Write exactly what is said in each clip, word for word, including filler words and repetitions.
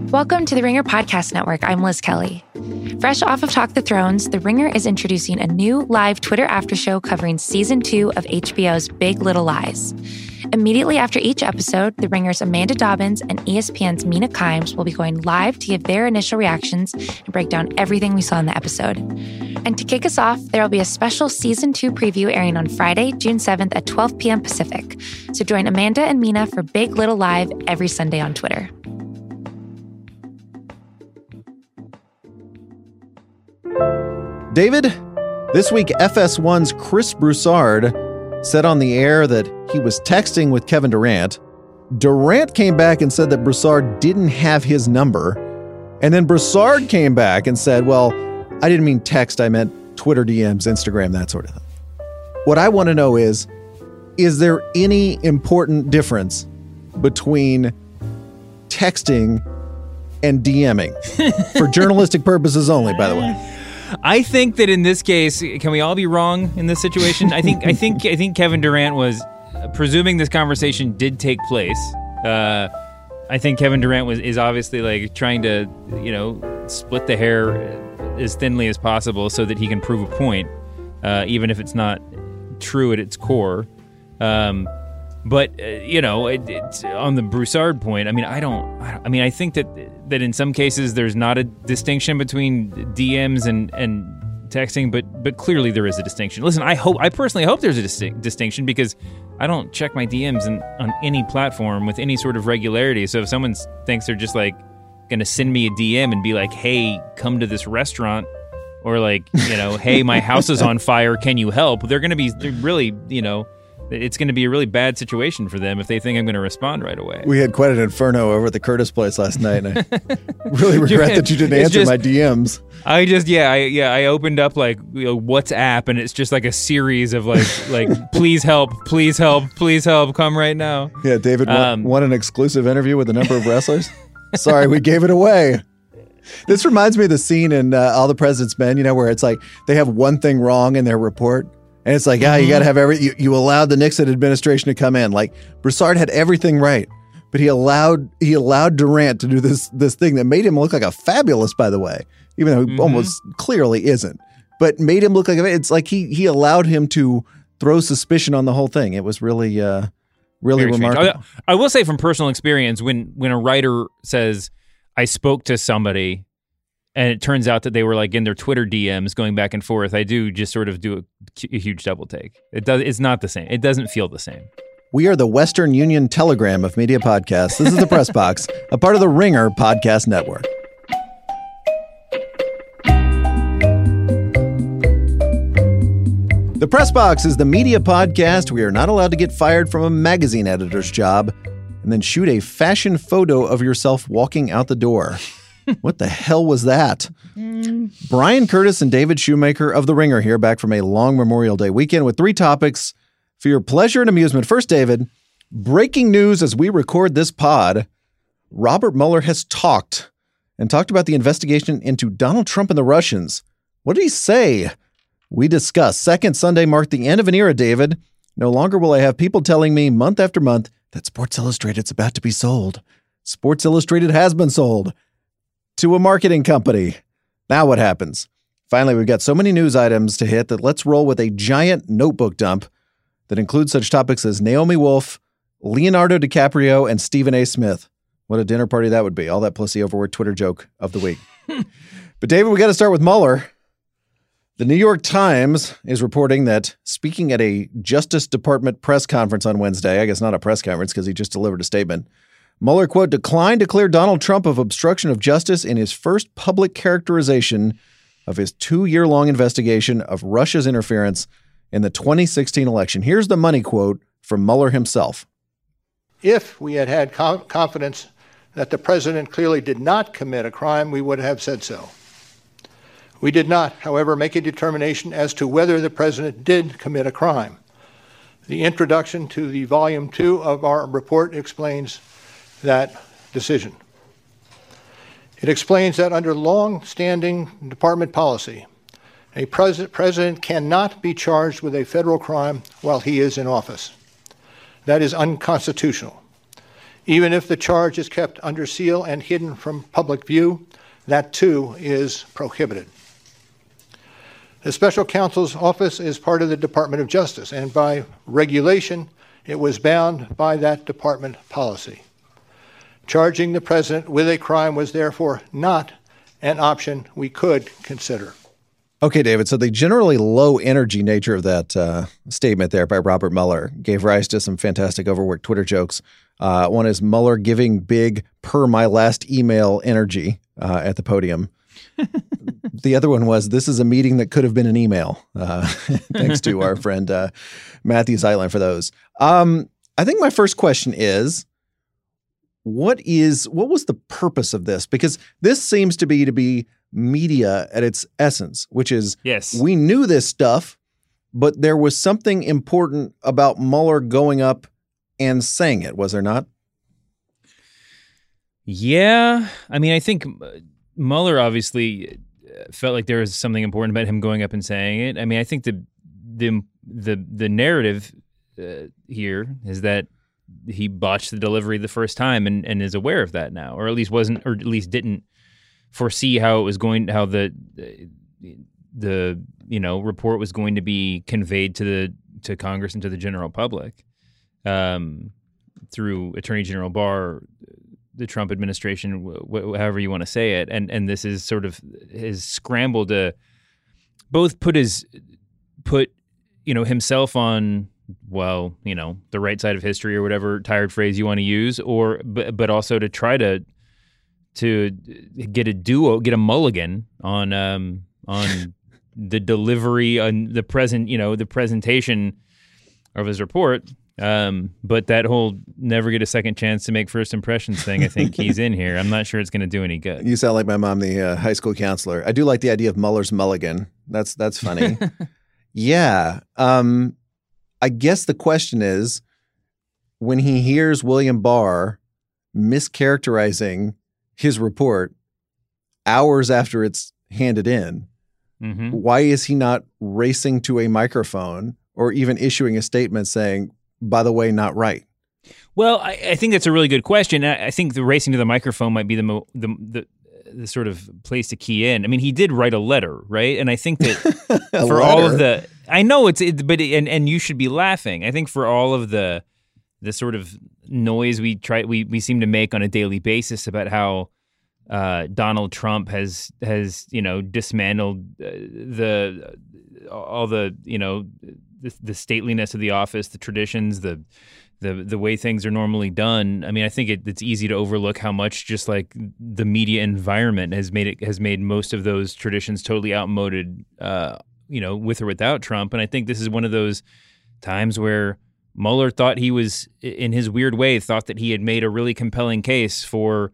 Welcome to the Ringer Podcast Network. I'm Liz Kelly. Fresh off of Talk the Thrones, The Ringer is introducing a new live Twitter after show covering season two of H B O's Big Little Lies. Immediately after each episode, The Ringer's Amanda Dobbins and E S P N's Mina Kimes will be going live to give their initial reactions and break down everything we saw in the episode. And to kick us off, there will be a special season two preview airing on Friday, June seventh at twelve p.m. Pacific. So join Amanda and Mina for Big Little Live every Sunday on Twitter. David, this week F S one's Chris Broussard said on the air that he was texting with Kevin Durant. Durant came back and said that Broussard didn't have his number. And then Broussard came back and said, well, I didn't mean text, I meant Twitter D Ms, Instagram, that sort of thing. What I want to know is, is there any important difference between texting and DMing? For journalistic purposes only, by the way. I think that in this case, can we all be wrong in this situation? I think I think I think Kevin Durant was, presuming this conversation did take place. Uh, I think Kevin Durant was is obviously like trying to, you know, split the hair as thinly as possible so that he can prove a point, uh, even if it's not true at its core. Um, but uh, you know, it, it's on the Broussard point. I mean, I don't. I mean, I think that. that in some cases there's not a distinction between D Ms and, and texting, but but clearly there is a distinction. Listen, I hope I personally hope there's a distinct distinction because I don't check my D Ms in, on any platform with any sort of regularity. So if someone thinks they're just like going to send me a D M and be like, hey, come to this restaurant, or like, you know, hey, my house is on fire, can you help? They're going to be really, you know, it's going to be a really bad situation for them if they think I'm going to respond right away. We had quite an inferno over at the Curtis place last night, and I really regret that you didn't answer just, my D Ms. I just, yeah, I yeah, I opened up like, you know, WhatsApp, and it's just like a series of like, like, please help, please help, please help, come right now. Yeah, David um, won, won an exclusive interview with a number of wrestlers. Sorry, we gave it away. This reminds me of the scene in uh, All the President's Men, you know, where it's like they have one thing wrong in their report. And it's like, ah, mm-hmm. you got to have every, you, you allowed the Nixon administration to come in. Like, Broussard had everything right, but he allowed he allowed Durant to do this this thing that made him look like a fabulous, by the way, even though he mm-hmm. almost clearly isn't, but made him look like a, it's like he he allowed him to throw suspicion on the whole thing. It was really, uh, really Very remarkable. I, I will say from personal experience, when when a writer says, I spoke to somebody, and it turns out that they were like in their Twitter D Ms going back and forth, I do just sort of do a, a huge double take. It does. It's not the same. It doesn't feel the same. We are the Western Union Telegram of media podcasts. This is the Press Box, a part of the Ringer Podcast Network. The Press Box is the media podcast where you're not allowed to get fired from a magazine editor's job and then shoot a fashion photo of yourself walking out the door. What the hell was that? Mm. Bryan Curtis and David Shoemaker of The Ringer here, back from a long Memorial Day weekend with three topics for your pleasure and amusement. First, David, breaking news as we record this pod. Robert Mueller has talked and talked about the investigation into Donald Trump and the Russians. What did he say? We discuss. Second, Sunday marked the end of an era, David. No longer will I have people telling me month after month that Sports Illustrated's about to be sold. Sports Illustrated has been sold to a marketing company. Now what happens? Finally, we've got so many news items to hit that let's roll with a giant notebook dump that includes such topics as Naomi Wolf, Leonardo DiCaprio, and Stephen A. Smith. What a dinner party that would be. All that plus the overword Twitter joke of the week. But David, we got to start with Mueller. The New York Times is reporting that speaking at a Justice Department press conference on Wednesday, I guess not a press conference because he just delivered a statement, Mueller, quote, declined to clear Donald Trump of obstruction of justice in his first public characterization of his two-year-long investigation of Russia's interference in the twenty sixteen election. Here's the money quote from Mueller himself. If we had had com- confidence that the president clearly did not commit a crime, we would have said so. We did not, however, make a determination as to whether the president did commit a crime. The introduction to the volume two of our report explains that decision. It explains that under long-standing department policy, a pres- president cannot be charged with a federal crime while he is in office. That is unconstitutional. Even if the charge is kept under seal and hidden from public view, that too is prohibited. The special counsel's office is part of the Department of Justice, and by regulation, it was bound by that department policy. Charging the president with a crime was therefore not an option we could consider. Okay, David, so the generally low energy nature of that uh, statement there by Robert Mueller gave rise to some fantastic overworked Twitter jokes. Uh, one is Mueller giving big per my last email energy uh, at the podium. The other one was, this is a meeting that could have been an email. Uh, thanks to our friend uh, Matthew Zeitline for those. Um, I think my first question is, what is what was the purpose of this? Because this seems to be to be media at its essence, which is, yes, we knew this stuff, but there was something important about Mueller going up and saying it, was there not? Yeah. I mean, I think Mueller obviously felt like there was something important about him going up and saying it. I mean, I think the the the, the narrative uh, here is that he botched the delivery the first time and, and is aware of that now, or at least wasn't, or at least didn't foresee how it was going, how the the you know report was going to be conveyed to the to Congress and to the general public um, through Attorney General Barr, the Trump administration, wh- however you want to say it, and and this is sort of his scramble to both put his put you know himself on, well, you know, the right side of history or whatever tired phrase you want to use, or but, but also to try to to get a duo, get a mulligan on um, on the delivery, on the present, you know, the presentation of his report. Um, but that whole never get a second chance to make first impressions thing, I think he's in here. I'm not sure it's going to do any good. You sound like my mom, the uh, high school counselor. I do like the idea of Mueller's mulligan. That's that's funny. Yeah. Um, I guess the question is, when he hears William Barr mischaracterizing his report hours after it's handed in, mm-hmm. why is he not racing to a microphone or even issuing a statement saying, by the way, not right? Well, I, I think that's a really good question. I, I think the racing to the microphone might be the, mo- the the the sort of place to key in. I mean, he did write a letter, right? And I think that for letter. all of the, I know it's, it, but it, and and you should be laughing. I think for all of the the sort of noise we try we we seem to make on a daily basis about how uh, Donald Trump has has you know dismantled uh, the all the you know the, the stateliness of the office, the traditions, the the the way things are normally done. I mean, I think it, it's easy to overlook how much just like the media environment has made it has made most of those traditions totally outmoded, uh, you know, with or without Trump. And I think this is one of those times where Mueller thought he was, in his weird way, thought that he had made a really compelling case for,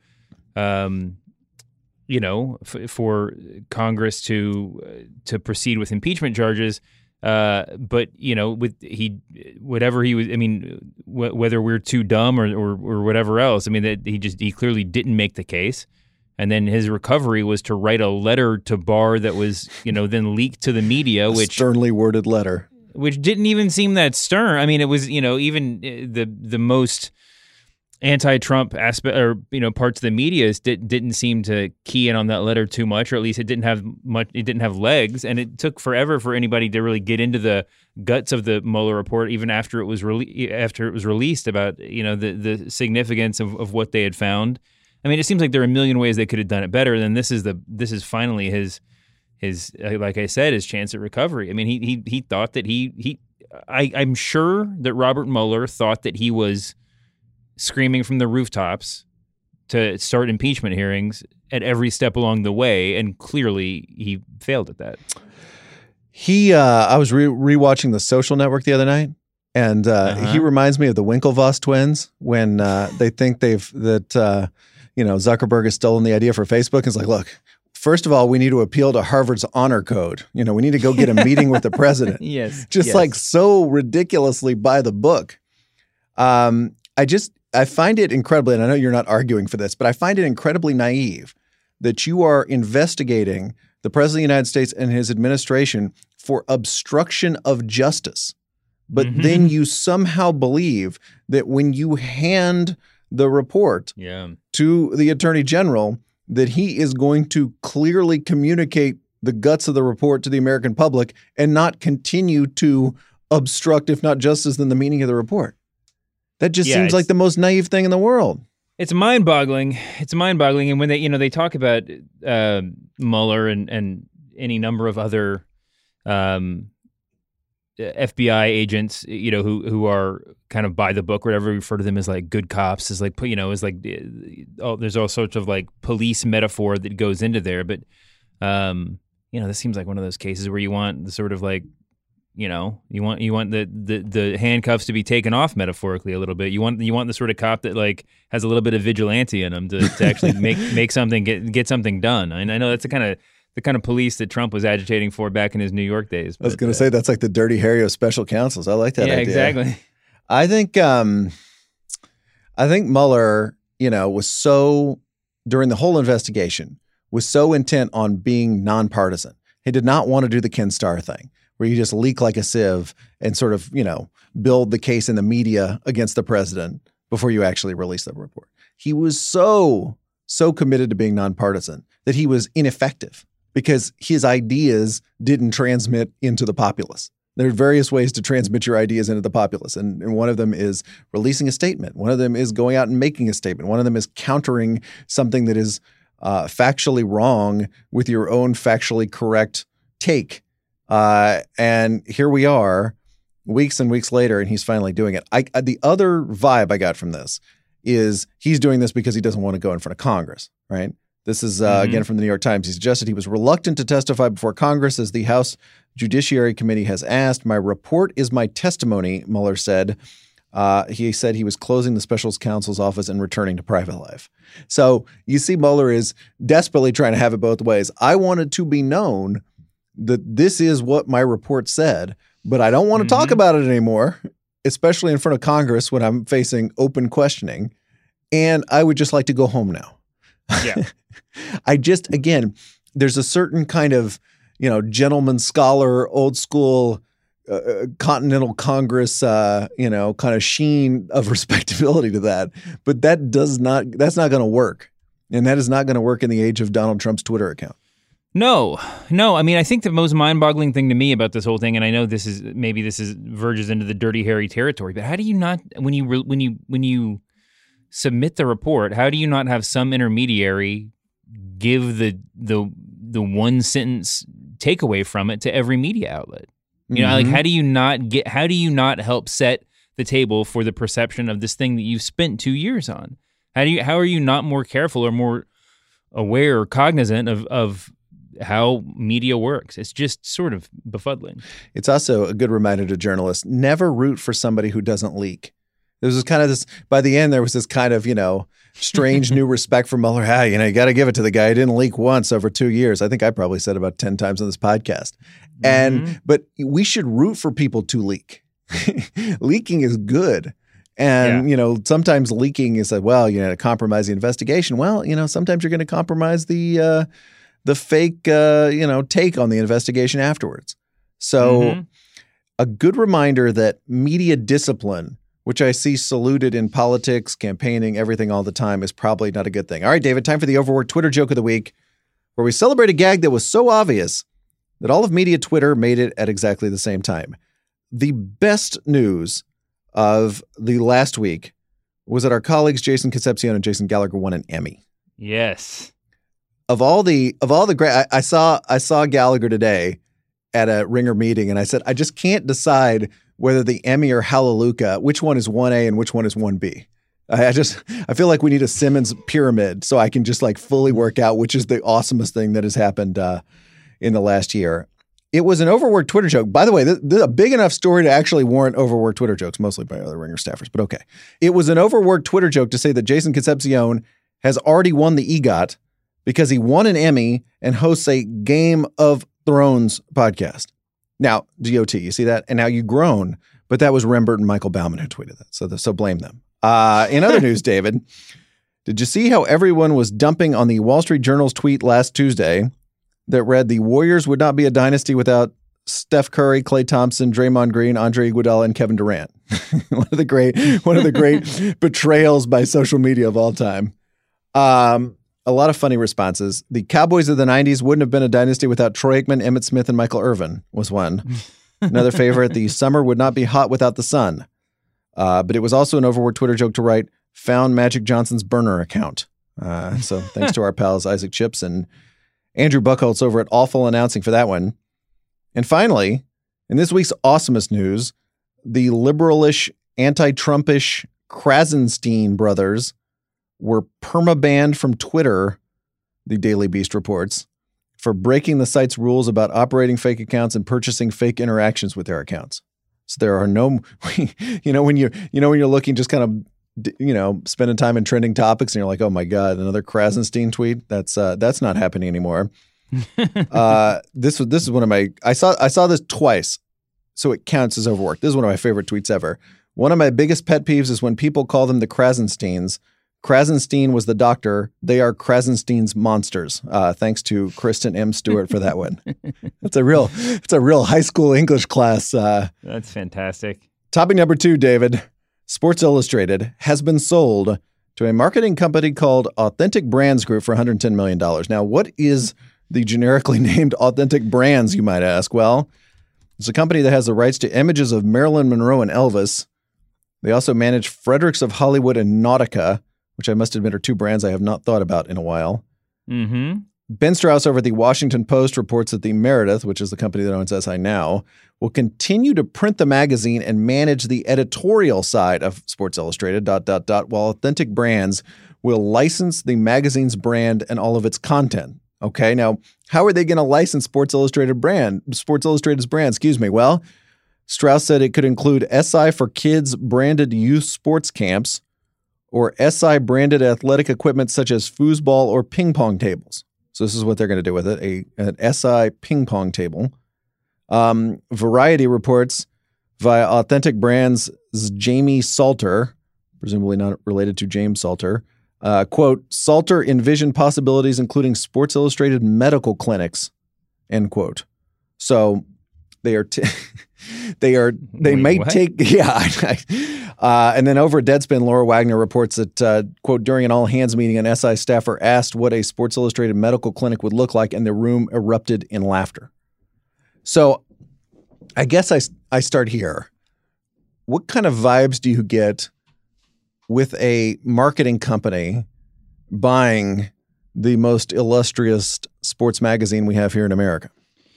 um, you know, f- for Congress to uh, to proceed with impeachment charges. Uh, but you know, with he, whatever he was, I mean, wh- whether we're too dumb or, or or whatever else, I mean, that he just he clearly didn't make the case, and then his recovery was to write a letter to Barr that was, you know, then leaked to the media, a which sternly worded letter, which didn't even seem that stern. I mean, it was, you know, even the the most anti-Trump aspect, or you know, parts of the media did, didn't seem to key in on that letter too much, or at least it didn't have much. It didn't have legs, and it took forever for anybody to really get into the guts of the Mueller report, even after it was rele- after it was released, about you know the the significance of, of what they had found. I mean, it seems like there are a million ways they could have done it better. Than this is the this is finally his his like I said, his chance at recovery. I mean, he he he thought that he he I I'm sure that Robert Mueller thought that he was screaming from the rooftops to start impeachment hearings at every step along the way, and clearly he failed at that. He, uh, I was re- rewatching The Social Network the other night, and uh, uh-huh. he reminds me of the Winklevoss twins when uh, they think they've that uh, you know Zuckerberg has stolen the idea for Facebook. It's like, look, first of all, we need to appeal to Harvard's honor code. You know, we need to go get a meeting with the president. Yes, just yes. like so ridiculously by the book. Um, I just. I find it incredibly, and I know you're not arguing for this, but I find it incredibly naive that you are investigating the President of the United States and his administration for obstruction of justice. But mm-hmm. then you somehow believe that when you hand the report yeah. to the Attorney General that he is going to clearly communicate the guts of the report to the American public and not continue to obstruct, if not justice, then the meaning of the report. That just yeah, seems like the most naive thing in the world. It's mind-boggling. It's mind-boggling. And when they, you know, they talk about uh, Mueller and, and any number of other um, F B I agents, you know, who who are kind of by the book, whatever we refer to them as like good cops, is like, you know, is like, oh, there's all sorts of like police metaphor that goes into there. But, um, you know, this seems like one of those cases where you want the sort of like, you know, you want you want the, the, the handcuffs to be taken off metaphorically a little bit. You want you want the sort of cop that like has a little bit of vigilante in him to, to actually make make something get get something done. I, I know that's the kind of the kind of police that Trump was agitating for back in his New York days. But, I was going to uh, say that's like the Dirty Harry of special counsels. I like that yeah, idea. exactly. I think um, I think Mueller, you know, was so during the whole investigation was so intent on being nonpartisan. He did not want to do the Ken Starr thing, where you just leak like a sieve and sort of, you know, build the case in the media against the president before you actually release the report. He was so, so committed to being nonpartisan that he was ineffective because his ideas didn't transmit into the populace. There are various ways to transmit your ideas into the populace. And, and one of them is releasing a statement. One of them is going out and making a statement. One of them is countering something that is uh, factually wrong with your own factually correct take. Uh, and here we are weeks and weeks later, and he's finally doing it. I, I, the other vibe I got from this is he's doing this because he doesn't want to go in front of Congress, right? This is, uh, mm-hmm. again, from the New York Times. He suggested he was reluctant to testify before Congress as the House Judiciary Committee has asked. My report is my testimony, Mueller said. Uh, he said he was closing the special counsel's office and returning to private life. So you see Mueller is desperately trying to have it both ways. I wanted to be known that this is what my report said, but I don't want to mm-hmm. talk about it anymore, especially in front of Congress when I'm facing open questioning. And I would just like to go home now. Yeah. I just, again, there's a certain kind of, you know, gentleman scholar, old school, uh, Continental Congress, uh, you know, kind of sheen of respectability to that. But that does not, that's not going to work. And that is not going to work in the age of Donald Trump's Twitter account. No, no. I mean, I think the most mind-boggling thing to me about this whole thing, and I know this is maybe this is verges into the Dirty Harry territory, but how do you not when you when you when you submit the report, how do you not have some intermediary give the the the one sentence takeaway from it to every media outlet? You know, mm-hmm. like how do you not get how do you not help set the table for the perception of this thing that you've spent two years on? How do you how are you not more careful or more aware or cognizant of of how media works? It's just sort of befuddling. It's also a good reminder to journalists, never root for somebody who doesn't leak. There was kind of this, by the end, there was this kind of, you know, strange new respect for Mueller. Ah, you know, you got to give it to the guy. He didn't leak once over two years. I think I probably said about ten times on this podcast. Mm-hmm. And, but we should root for people to leak. Leaking is good. And, yeah. you know, sometimes leaking is like, well, you know, to compromise the investigation. Well, you know, sometimes you're going to compromise the, uh, the fake, uh, you know, take on the investigation afterwards. So mm-hmm. a good reminder that media discipline, which I see saluted in politics, campaigning, everything all the time, is probably not a good thing. All right, David, time for the overworked Twitter joke of the week, where we celebrate a gag that was so obvious that all of media Twitter made it at exactly the same time. The best news of the last week was that our colleagues Jason Concepcion and Jason Gallagher won an Emmy. Yes. Of all the of all the great, I, I saw I saw Gallagher today at a Ringer meeting, and I said I just can't decide whether the Emmy or Hallelujah, which one is one A and which one is one B. I, I just I feel like we need a Simmons pyramid so I can just like fully work out which is the awesomest thing that has happened uh, in the last year. It was an overworked Twitter joke. By the way, this, this is a big enough story to actually warrant overworked Twitter jokes, mostly by other Ringer staffers, but okay. It was an overworked Twitter joke to say that Jason Concepcion has already won the EGOT because he won an Emmy and hosts a Game of Thrones podcast. Now, G O T, you see that? And now you groan, but that was Rembert and Michael Bauman who tweeted that. So, the, so blame them. Uh, in other news, David, did you see how everyone was dumping on the Wall Street Journal's tweet last Tuesday that read the Warriors would not be a dynasty without Steph Curry, Klay Thompson, Draymond Green, Andre Iguodala, and Kevin Durant. one of the great, one of the great betrayals by social media of all time. Um, a lot of funny responses. The Cowboys of the nineties wouldn't have been a dynasty without Troy Aikman, Emmitt Smith, and Michael Irvin was one. Another favorite, the summer would not be hot without the sun. Uh, but it was also an overword Twitter joke to write, found Magic Johnson's burner account. Uh, so thanks to our pals Isaac Chips and Andrew Buckholtz over at Awful Announcing for that one. And finally, in this week's awesomest news, the liberalish, anti-Trumpish Krasenstein brothers were perma-banned from Twitter, the Daily Beast reports, for breaking the site's rules about operating fake accounts and purchasing fake interactions with their accounts. So there are no, you know, when you, you know, when you're looking just kind of, you know, spending time in trending topics and you're like, oh my God, another Krasenstein tweet. That's, uh, that's not happening anymore. uh, this was, this is one of my, I saw, I saw this twice. So it counts as overworked. This is one of my favorite tweets ever. One of my biggest pet peeves is when people call them the Krasensteins. Krasenstein was the doctor. They are Krasenstein's monsters. Uh, thanks to Kristen M. Stewart for that one. It's a real, it's a real high school English class. Uh, That's fantastic. Topic number two, David. Sports Illustrated has been sold to a marketing company called Authentic Brands Group for one hundred ten million dollars. Now, what is the generically named Authentic Brands, you might ask? Well, it's a company that has the rights to images of Marilyn Monroe and Elvis. They also manage Fredericks of Hollywood and Nautica, which I must admit are two brands I have not thought about in a while. Mm-hmm. Ben Strauss over at the Washington Post reports that the Meredith, which is the company that owns S I Now, will continue to print the magazine and manage the editorial side of Sports Illustrated, dot, dot, dot, while Authentic Brands will license the magazine's brand and all of its content. Okay, now, how are they going to license Sports Illustrated brand, Sports Illustrated's brand, excuse me? Well, Strauss said it could include S I for Kids branded youth sports camps, or S I branded athletic equipment such as foosball or ping pong tables. So this is what they're going to do with it, a an S I ping pong table. Um, Variety reports via Authentic Brands' Jamie Salter, presumably not related to James Salter, uh, quote, Salter envisioned possibilities including Sports Illustrated medical clinics, end quote. So they are, t- they are, they Wait, may what? take, yeah. Uh, and then over at Deadspin, Laura Wagner reports that, uh, quote, during an all-hands meeting, an S I staffer asked what a Sports Illustrated medical clinic would look like, and the room erupted in laughter. So I guess I, I start here. What kind of vibes do you get with a marketing company buying the most illustrious sports magazine we have here in America?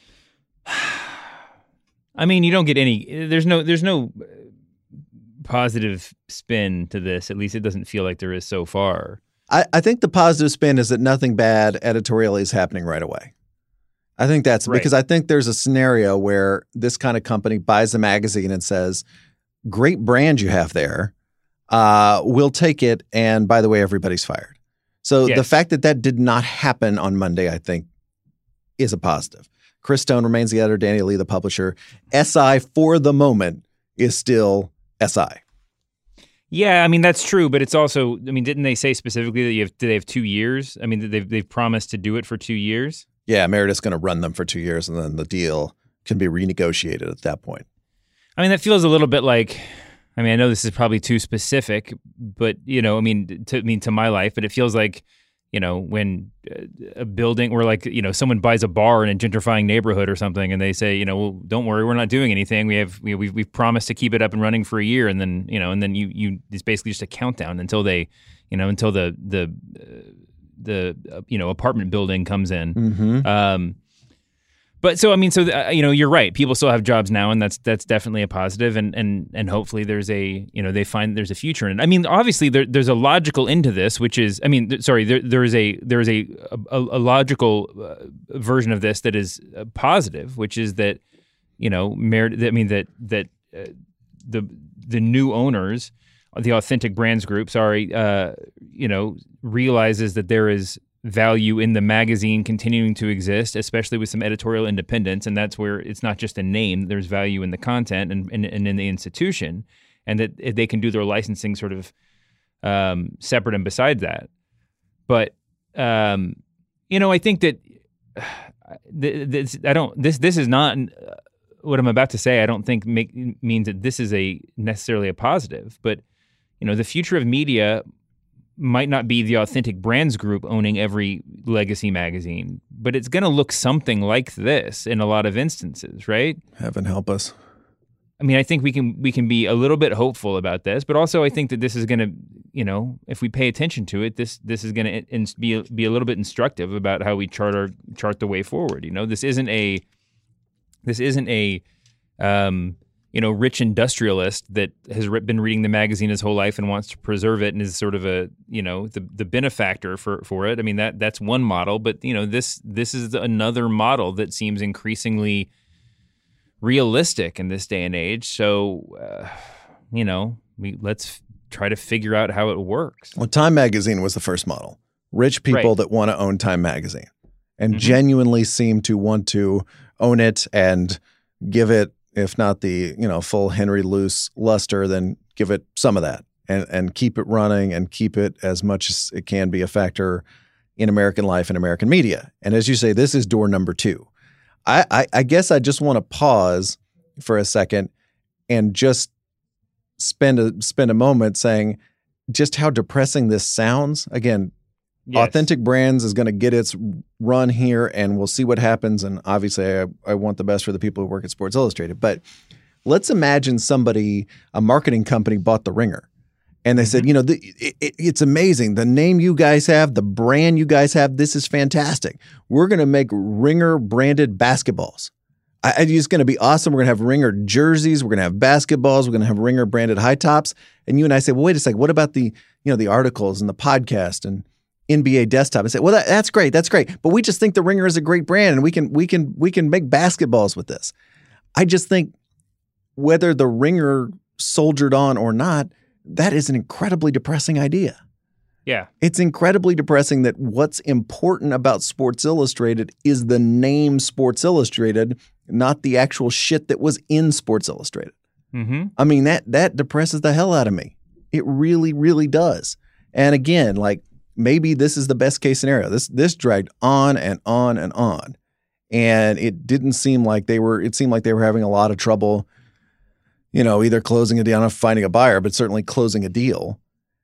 I mean, you don't get any, there's no, there's no positive spin to this. At least it doesn't feel like there is so far. I, I think the positive spin is that nothing bad editorially is happening right away. I think that's Right. because I think there's a scenario where this kind of company buys a magazine and says, great brand you have there. Uh, we'll take it. And by the way, everybody's fired. So Yes. the fact that that did not happen on Monday, I think, is a positive. Chris Stone remains the editor, Danny Lee, the publisher. S I, for the moment, is still S I. Yeah, I mean, that's true, but it's also, I mean, didn't they say specifically that you have, do they have two years? I mean, they've, they've promised to do it for two years? Yeah, Meredith's going to run them for two years, and then the deal can be renegotiated at that point. I mean, that feels a little bit like, I mean, I know this is probably too specific, but, you know, I mean, to I mean, to my life, but it feels like, you know, when a building or like, you know, someone buys a bar in a gentrifying neighborhood or something and they say, you know, well, don't worry, we're not doing anything. We have, we, we've, we've promised to keep it up and running for a year. And then, you know, and then you, you, it's basically just a countdown until they, you know, until the, the, uh, the, uh, you know, apartment building comes in. Mm-hmm. Um, But so I mean, so uh, you know, you're right. People still have jobs now, and that's that's definitely a positive, and and and hopefully there's a you know they find there's a future in it. I mean, obviously there, there's a logical into this, which is I mean, th- sorry, there there is a there is a a, a logical uh, version of this that is uh, positive, which is that you know, Mer- I mean that that uh, the the new owners, the Authentic Brands Group, sorry, uh, you know, realizes that there is value in the magazine continuing to exist, especially with some editorial independence. And that's where it's not just a name, there's value in the content and, and, and in the institution, and that they can do their licensing sort of um, separate and beside that. But, um, you know, I think that uh, this, I don't, this, this is not what I'm about to say, I don't think make, means that this is a necessarily a positive. But you know, the future of media might not be the Authentic Brands Group owning every legacy magazine, but it's going to look something like this in a lot of instances, right? Heaven help us. I mean, I think we can we can be a little bit hopeful about this, but also I think that this is going to, you know, if we pay attention to it, this this is going to be be a little bit instructive about how we chart our chart the way forward. You know, this isn't a this isn't a um, you know, rich industrialist that has been reading the magazine his whole life and wants to preserve it and is sort of a, you know, the the benefactor for for it. I mean, that that's one model, but you know, this this is another model that seems increasingly realistic in this day and age. So, uh, you know, we let's try to figure out how it works. Well, Time Magazine was the first model. Rich people Right. that want to own Time Magazine and Mhm. genuinely seem to want to own it and give it, if not the, you know, full Henry Luce luster, then give it some of that and, and keep it running and keep it as much as it can be a factor in American life and American media. And as you say, this is door number two. I, I, I guess I just want to pause for a second and just spend a spend a moment saying just how depressing this sounds. Again, Yes. Authentic Brands is going to get its run here, and we'll see what happens. And obviously, I, I want the best for the people who work at Sports Illustrated. But let's imagine somebody, a marketing company, bought The Ringer, and they said, you know, the, it, it, it's amazing. The name you guys have, the brand you guys have, this is fantastic. We're going to make Ringer branded basketballs. I, I, it's going to be awesome. We're going to have Ringer jerseys. We're going to have basketballs. We're going to have Ringer branded high tops. And you and I say, well, wait a second. What about the, you know, the articles and the podcast and N B A desktop? I say, well, that, that's great. That's great. But we just think the Ringer is a great brand and we can, we can, we can make basketballs with this. I just think whether the Ringer soldiered on or not, that is an incredibly depressing idea. Yeah. It's incredibly depressing that what's important about Sports Illustrated is the name Sports Illustrated, not the actual shit that was in Sports Illustrated. Mm-hmm. I mean, that that depresses the hell out of me. It really, really does. And again, like maybe this is the best case scenario. This this dragged on and on and on. And it didn't seem like they were, it seemed like they were having a lot of trouble, you know, either closing a deal, not finding a buyer, but certainly closing a deal.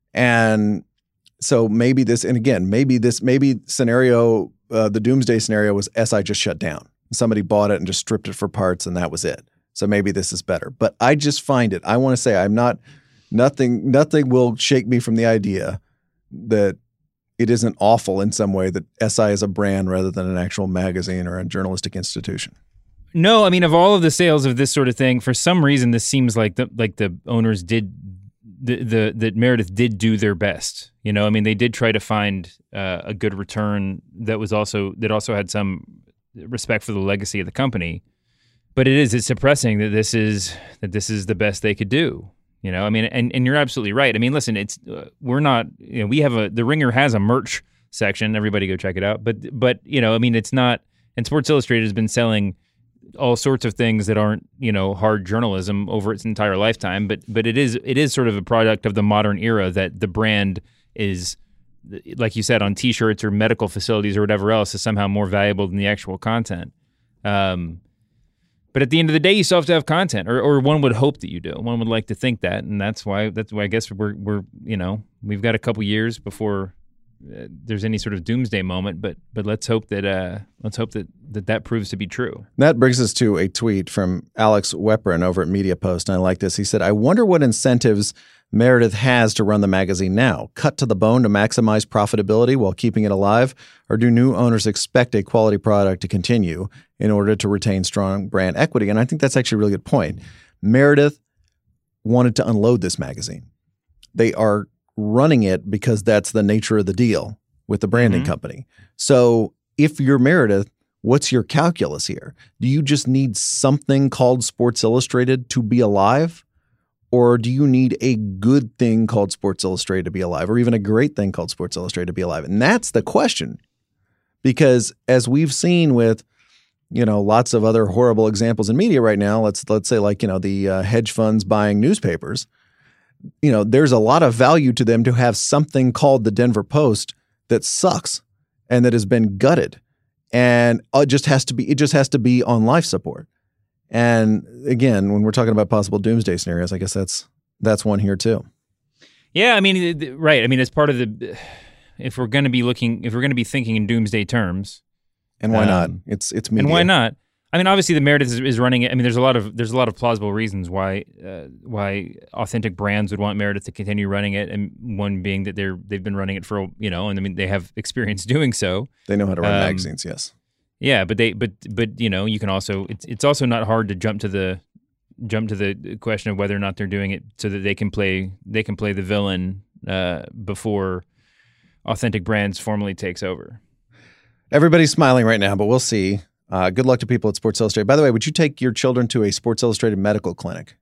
And so maybe this, and again, maybe this, maybe scenario, uh, the doomsday scenario was S I just shut down. Somebody bought it and just stripped it for parts and that was it. So maybe this is better. But I just find it, I want to say I'm not, nothing, nothing will shake me from the idea that it isn't awful in some way that S I is a brand rather than an actual magazine or a journalistic institution. No, I mean, of all of the sales of this sort of thing, for some reason, this seems like the like the owners did the the that Meredith did do their best. You know, I mean, they did try to find uh, a good return that was also that also had some respect for the legacy of the company. But it is it's suppressing that this is that this is the best they could do. You know, I mean, and, and you're absolutely right. I mean, listen, it's uh, we're not. You know, we have a the Ringer has a merch section. Everybody go check it out. But but you know, I mean, it's not. And Sports Illustrated has been selling all sorts of things that aren't, you know, hard journalism over its entire lifetime, but but it is it is sort of a product of the modern era that the brand is, like you said, on T-shirts or medical facilities or whatever else, is somehow more valuable than the actual content. Um, but at the end of the day, you still have to have content, or or one would hope that you do. One would like to think that, and that's why that's why I guess we're we're you know we've got a couple years before Uh, there's any sort of doomsday moment, but but let's hope that uh, let's hope that, that that proves to be true. That brings us to a tweet from Alex Weprin over at Media Post, and I like this. He said, "I wonder what incentives Meredith has to run the magazine now. Cut to the bone to maximize profitability while keeping it alive, or do new owners expect a quality product to continue in order to retain strong brand equity?" And I think that's actually a really good point. Meredith wanted to unload this magazine. They are running it because that's the nature of the deal with the branding mm-hmm. company. So if you're Meredith, what's your calculus here? Do you just need something called Sports Illustrated to be alive? Or do you need a good thing called Sports Illustrated to be alive, or even a great thing called Sports Illustrated to be alive? And that's the question. Because as we've seen with, you know, lots of other horrible examples in media right now, let's let's say like, you know, the uh, hedge funds buying newspapers, you know, there's a lot of value to them to have something called the Denver Post that sucks and that has been gutted, and it just has to be it just has to be on life support. And again, when we're talking about possible doomsday scenarios, I guess that's that's one here too. Yeah, I mean, right. I mean, as part of the, if we're going to be looking, if we're going to be thinking in doomsday terms, and why um, not? It's it's media. And why not? I mean, obviously, the Meredith is, is running it. I mean, there's a lot of there's a lot of plausible reasons why uh, why Authentic Brands would want Meredith to continue running it, and one being that they're they've been running it for, you know, and I mean they have experience doing so. They know how to run um, magazines, yes. Yeah, but they but but you know you can also it's it's also not hard to jump to the jump to the question of whether or not they're doing it so that they can play they can play the villain uh, before Authentic Brands formally takes over. Everybody's smiling right now, but we'll see. Uh, good luck to people at Sports Illustrated. By the way, would you take your children to a Sports Illustrated medical clinic?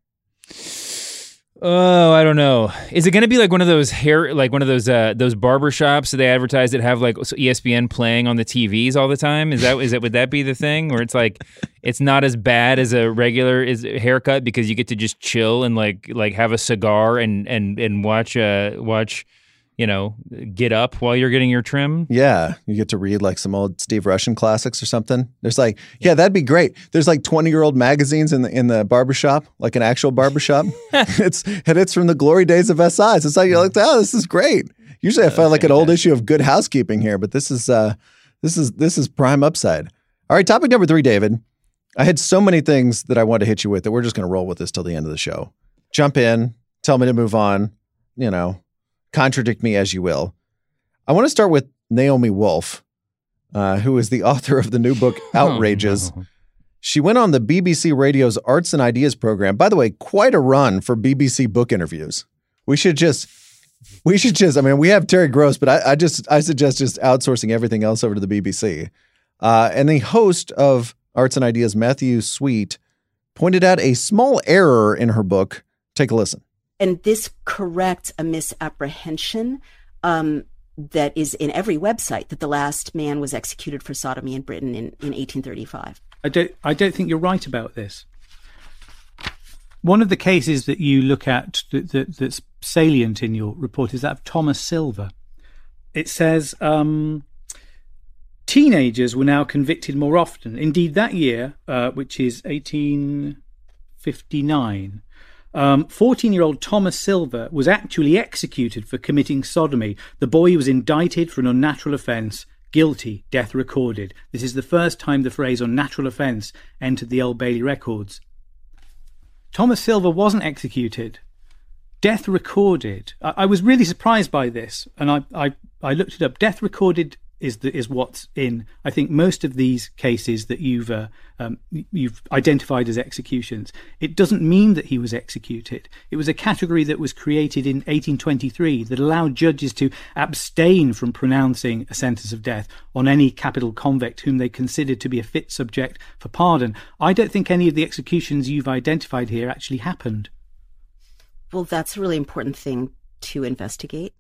Oh, I don't know. Is it going to be like one of those hair, like one of those uh, those barber shops that they advertise that have like E S P N playing on the T Vs all the time? Is that is it? Would that be the thing where it's like it's not as bad as a regular is haircut because you get to just chill and like like have a cigar and and and watch uh watch. you know, Get Up while you're getting your trim? Yeah. You get to read like some old Steve Rushin classics or something. There's like, yeah, that'd be great. There's like twenty-year-old magazines in the in the barbershop, like an actual barbershop. it's and it's from the glory days of S Is. It's like, you're like, oh, this is great. Usually I find like an old issue of Good Housekeeping here, but this is uh this is this is prime upside. All right, topic number three, David. I had so many things that I wanted to hit you with that we're just going to roll with this till the end of the show. Jump in, tell me to move on, you know, contradict me as you will. I want to start with Naomi Wolf, uh, who is the author of the new book, Outrages. Oh, no. She went on the B B C Radio's Arts and Ideas program. By the way, quite a run for B B C book interviews. We should just, we should just, I mean, we have Terry Gross, but I, I just, I suggest just outsourcing everything else over to the B B C. Uh, and the host of Arts and Ideas, Matthew Sweet, pointed out a small error in her book. Take a listen. And this corrects a misapprehension um, that is in every website that the last man was executed for sodomy in Britain in, in eighteen thirty-five. I don't, I don't think you're right about this. One of the cases that you look at that, that, that's salient in your report is that of Thomas Silver. It says um, teenagers were now convicted more often. Indeed, that year, uh, which is eighteen fifty-nine, Um, fourteen-year-old Thomas Silver was actually executed for committing sodomy. The boy was indicted for an unnatural offence, guilty, death recorded. This is the first time the phrase unnatural offence entered the Old Bailey records. Thomas Silver wasn't executed. Death recorded. I, I was really surprised by this, and I, I, I looked it up. Death recorded is the, is what's in, I think, most of these cases that you've uh, um, you've identified as executions. It doesn't mean that he was executed. It was a category that was created in eighteen twenty-three that allowed judges to abstain from pronouncing a sentence of death on any capital convict whom they considered to be a fit subject for pardon. I don't think any of the executions you've identified here actually happened. Well, that's a really important thing to investigate.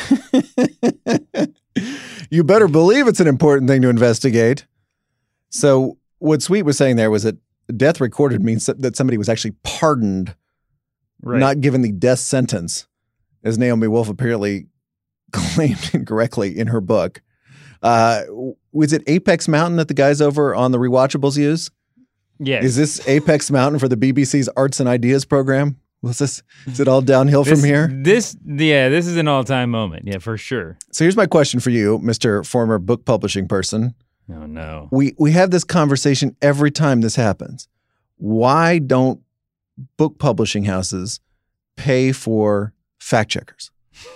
You better believe it's an important thing to investigate. So what Sweet was saying there was that death recorded means that somebody was actually pardoned, right, not given the death sentence, as Naomi Wolf apparently claimed incorrectly in her book. Uh, was it Apex Mountain that the guys over on the Rewatchables use? Yes. Is this Apex Mountain for the B B C's Arts and Ideas program? Was this, is it all downhill this, from here? This, yeah, this is an all-time moment. Yeah, for sure. So here's my question for you, Mister former book publishing person. Oh, no. We we have this conversation every time this happens. Why don't book publishing houses pay for fact checkers?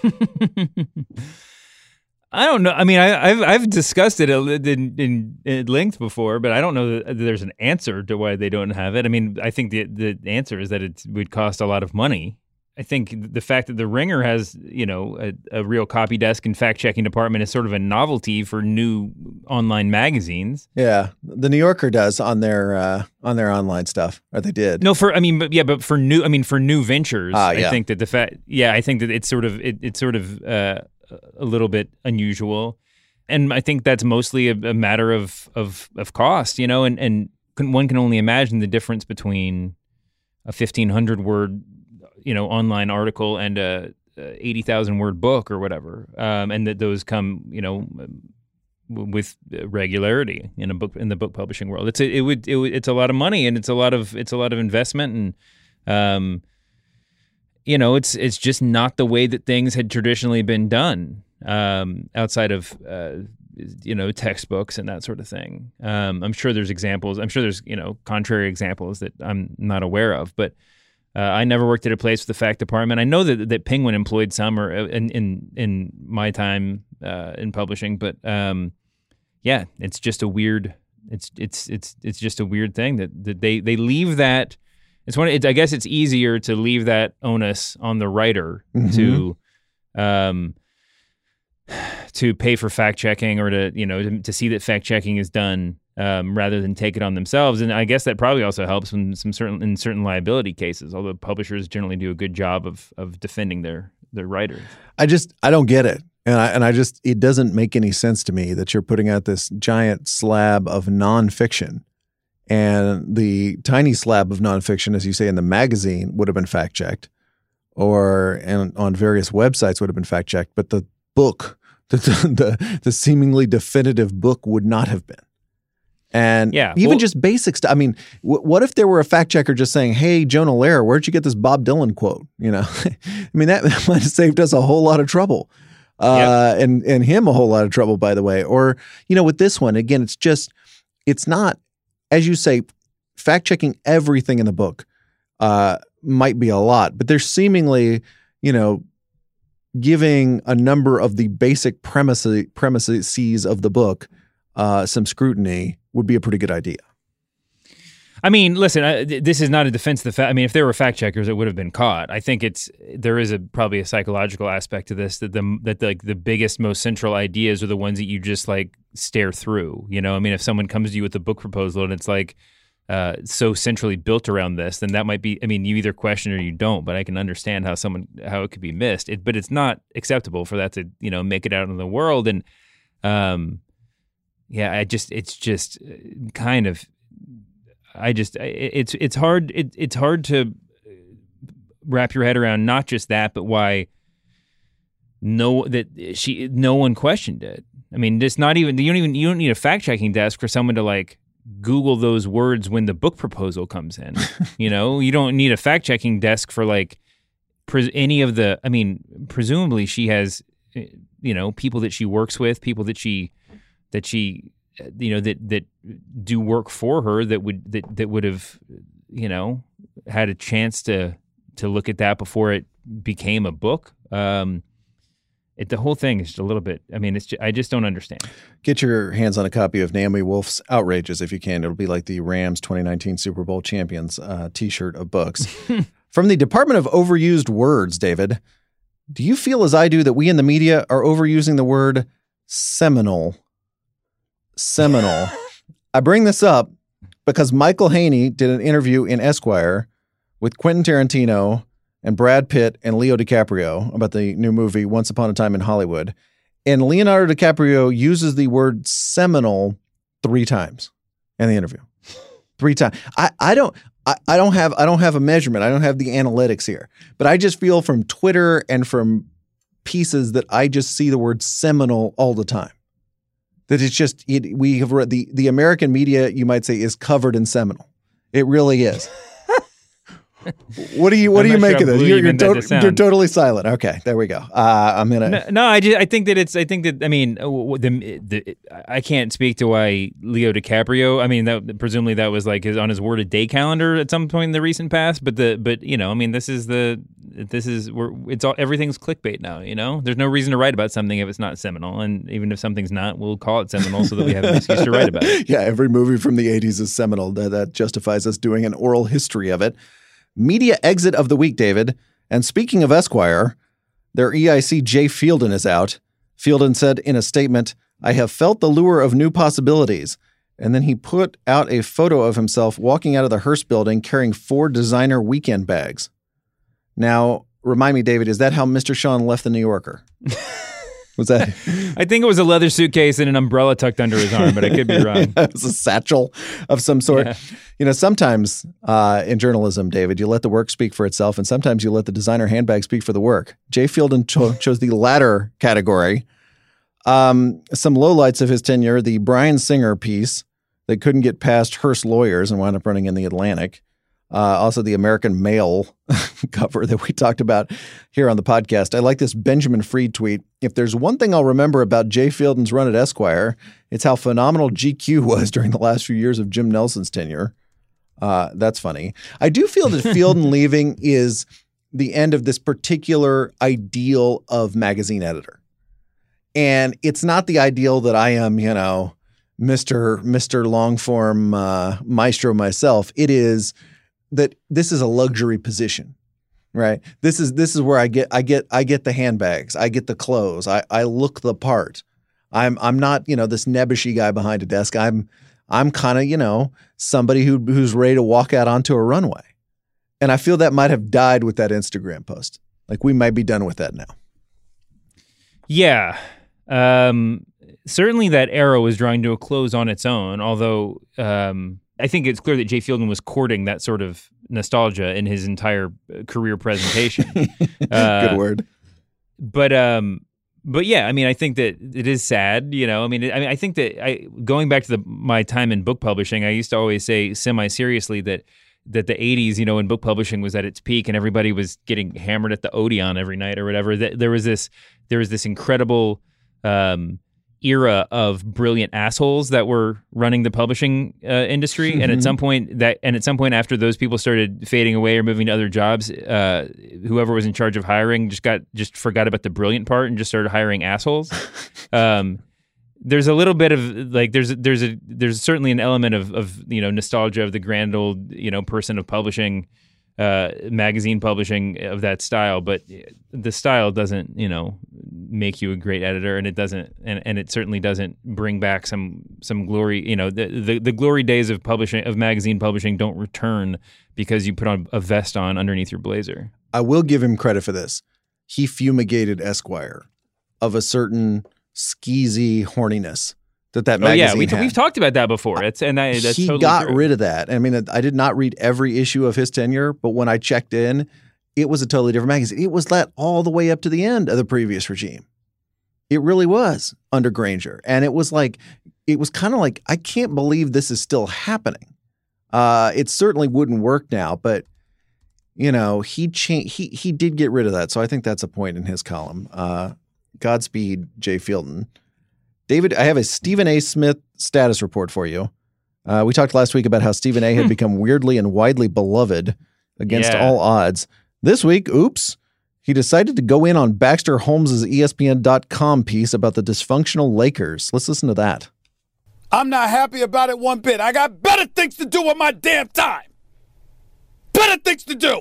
I don't know. I mean, I, I've I've discussed it in, in, in length before, but I don't know that there's an answer to why they don't have it. I mean, I think the the answer is that it would cost a lot of money. I think the fact that the Ringer has, you know, a, a real copy desk and fact checking department is sort of a novelty for new online magazines. Yeah, the New Yorker does on their uh, on their online stuff, or they did. No, for I mean, but yeah, but for new, I mean, for new ventures, uh, yeah. I think that the fact, yeah, I think that it's sort of it, it's sort of. Uh, a little bit unusual. And I think that's mostly a, a matter of, of, of cost, you know, and, and can, one can only imagine the difference between a fifteen hundred word, you know, online article and a, a eighty thousand word book or whatever. Um, and that those come, you know, w- with regularity in a book in the book publishing world. It's a, it would it would, it's a lot of money and it's a lot of it's a lot of investment and um you know it's it's just not the way that things had traditionally been done um, outside of uh, you know textbooks and that sort of thing. Um, I'm sure there's examples. I'm sure there's you know contrary examples that I'm not aware of, but. Uh, I never worked at a place with a fact department. I know that that Penguin employed some, or in in, in my time uh, in publishing, but um, yeah, it's just a weird. It's it's it's it's just a weird thing that, that they they leave that. It's one. It, I guess it's easier to leave that onus on the writer mm-hmm. to, um, to pay for fact checking or to you know to, to see that fact checking is done. Um, rather than take it on themselves, and I guess that probably also helps in some certain in certain liability cases. Although publishers generally do a good job of of defending their their writers. I just I don't get it, and I and I just it doesn't make any sense to me that you're putting out this giant slab of nonfiction, and the tiny slab of nonfiction, as you say in the magazine, would have been fact checked, or and on various websites would have been fact checked, but the book, the the, the seemingly definitive book, would not have been. And yeah, even well, just basic stuff. I mean, w- what if there were a fact checker just saying, "Hey, Jonah Lehrer, where'd you get this Bob Dylan quote?" You know, I mean, that, that might have saved us a whole lot of trouble, uh, yep. and and him a whole lot of trouble, by the way. Or you know, with this one, again, it's just, it's not, as you say, fact checking everything in the book uh, might be a lot, but there's seemingly, you know, giving a number of the basic premises premises of the book uh, some scrutiny would be a pretty good idea. I mean, listen, I, this is not a defense of the fact. I mean, if there were fact checkers, it would have been caught. I think it's there is a probably a psychological aspect to this that the that the, like the biggest, most central ideas are the ones that you just like stare through. You know, I mean, if someone comes to you with a book proposal and it's like uh, so centrally built around this, then that might be. I mean, you either question or you don't. But I can understand how someone how it could be missed. It, but it's not acceptable for that to you know make it out in the world. And um, yeah, I just it's just kind of. I just it's it's hard it, it's hard to wrap your head around not just that, but why no that she no one questioned it. I mean, it's not even you don't even you don't need a fact checking desk for someone to like Google those words when the book proposal comes in. You know, you don't need a fact checking desk for like pres- any of the. I mean, presumably she has you know people that she works with, people that she that she. you know, that, that do work for her that would, that, that would have, you know, had a chance to, to look at that before it became a book. Um, it, the whole thing is just a little bit, I mean, it's just, I just don't understand. Get your hands on a copy of Naomi Wolf's Outrages if you can. It'll be like the Rams twenty nineteen Super Bowl champions uh, t-shirt of books. From the Department of Overused Words, David, do you feel as I do that we in the media are overusing the word seminal? Seminal. I bring this up because Michael Haney did an interview in Esquire with Quentin Tarantino and Brad Pitt and Leo DiCaprio about the new movie Once Upon a Time in Hollywood. And Leonardo DiCaprio uses the word seminal three times in the interview. Three times. I, I don't I, I don't have I don't have a measurement. I don't have the analytics here. But I just feel from Twitter and from pieces that I just see the word seminal all the time. That it's just, it, we have read the, the American media, you might say, is covered in seminal. It really is. What do you What I'm do you make sure of this? You're, you're, to, to you're totally silent. Okay, there we go. Uh, I'm gonna. No, no, I just, I think that it's. I think that I mean, the, the I can't speak to why Leo DiCaprio. I mean, that presumably that was like his on his word a day calendar at some point in the recent past. But the but you know, I mean, this is the this is where it's all everything's clickbait now. You know, there's no reason to write about something if it's not seminal, and even if something's not, we'll call it seminal so that we have an excuse to write about it. Yeah, every movie from the eighties is seminal. That, that justifies us doing an oral history of it. Media exit of the week, David. And speaking of Esquire, their E I C Jay Fielden is out. Fielden said in a statement, "I have felt the lure of new possibilities." And then he put out a photo of himself walking out of the Hearst building carrying four designer weekend bags. Now, remind me, David, is that how Mister Sean left the New Yorker? Was that? I think it was a leather suitcase and an umbrella tucked under his arm, but I could be wrong. Yeah, it was a satchel of some sort. Yeah. You know, sometimes uh, in journalism, David, you let the work speak for itself, and sometimes you let the designer handbag speak for the work. Jay Fielden cho- chose the latter category. Um, some lowlights of his tenure: the Bryan Singer piece that couldn't get past Hearst lawyers and wound up running in the Atlantic. Uh, also, the American Mail cover that we talked about here on the podcast. I like this Benjamin Freed tweet. If there's one thing I'll remember about Jay Fielden's run at Esquire, it's how phenomenal G Q was during the last few years of Jim Nelson's tenure. Uh, that's funny. I do feel that Fielden leaving is the end of this particular ideal of magazine editor. And it's not the ideal that I am, you know, Mister Mister Longform uh, maestro myself. It is that this is a luxury position, right? This is this is where I get I get I get the handbags, I get the clothes, I I look the part. I'm I'm not, you know, this nebbishy guy behind a desk. I'm I'm kind of, you know, somebody who who's ready to walk out onto a runway. And I feel that might have died with that Instagram post. Like we might be done with that now. Yeah. Um, certainly that era was drawing to a close on its own, although um, I think it's clear that Jay Fielden was courting that sort of nostalgia in his entire career presentation. uh, Good word. But um, but yeah, I mean, I think that it is sad, you know. I mean, I mean, I think that I going back to the my time in book publishing, I used to always say semi-seriously that that the eighties, you know, when book publishing was at its peak and everybody was getting hammered at the Odeon every night or whatever. That there was this there was this incredible um, era of brilliant assholes that were running the publishing uh, industry, mm-hmm. and at some point that, and at some point after those people started fading away or moving to other jobs, uh, whoever was in charge of hiring just got just forgot about the brilliant part and just started hiring assholes. um, there's a little bit of like there's there's a there's certainly an element of of you know nostalgia of the grand old you know person of publishing. Uh, magazine publishing of that style, but the style doesn't, you know, make you a great editor, and it doesn't, and, and it certainly doesn't bring back some some glory. You know, the, the the glory days of publishing of magazine publishing don't return because you put on a vest on underneath your blazer. I will give him credit for this. He fumigated Esquire of a certain skeezy horniness that that magazine oh, yeah, we t- had. We've talked about that before. It's, and I, that's he totally got true. rid of that. I mean, I did not read every issue of his tenure, but when I checked in, it was a totally different magazine. It was that all the way up to the end of the previous regime. It really was under Granger. And it was like, it was kind of like, I can't believe this is still happening. Uh, it certainly wouldn't work now, but you know, he cha- he he did get rid of that. So I think that's a point in his column. Uh, Godspeed, Jay Fielden. David, I have a Stephen A. Smith status report for you. Uh, we talked last week about how Stephen A. had become weirdly and widely beloved against yeah. all odds. This week, oops, he decided to go in on Baxter Holmes' E S P N dot com piece about the dysfunctional Lakers. Let's listen to that. I'm not happy about it one bit. I got better things to do with my damn time. Better things to do.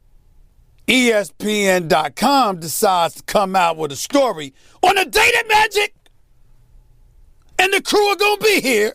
E S P N dot com decides to come out with a story on the day that Magic and the crew are going to be here.